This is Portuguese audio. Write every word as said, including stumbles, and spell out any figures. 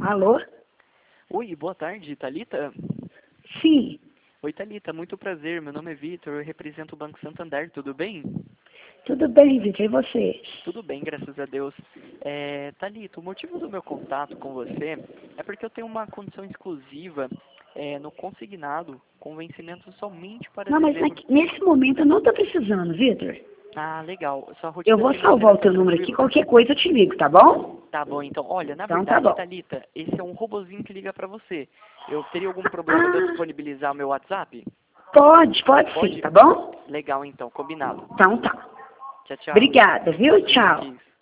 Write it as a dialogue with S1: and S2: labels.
S1: Alô?
S2: Oi, boa tarde, Thalita?
S1: Sim,
S2: Oi, Thalita, muito prazer. Meu nome é Vitor, eu represento o Banco Santander, tudo bem?
S1: tudo bem, Vitor, e você?
S2: Tudo bem, graças a Deus. É, Thalita, o motivo do meu contato com você é porque eu tenho uma condição exclusiva é, no consignado, com vencimento somente para
S1: Não, mas
S2: dezembro.
S1: aqui- nesse momento eu não tô precisando, Vitor.
S2: Ah, legal. Sua
S1: Eu
S2: rotina
S1: vou salvar
S2: financeira
S1: o
S2: está
S1: teu número aqui,
S2: tranquila?
S1: qualquer coisa eu te ligo, tá bom?
S2: Tá bom, então. Olha, na
S1: Então tá
S2: verdade,
S1: bom.
S2: Thalita, esse é um robozinho que liga para você. Eu teria algum problema de eu
S1: Ah,
S2: disponibilizar o meu WhatsApp?
S1: pode, pode sim,
S2: Pode?
S1: tá bom?
S2: Legal, então, combinado.
S1: Então tá.
S2: Tchau, tchau.
S1: Obrigada, viu? Tchau.
S2: Que isso.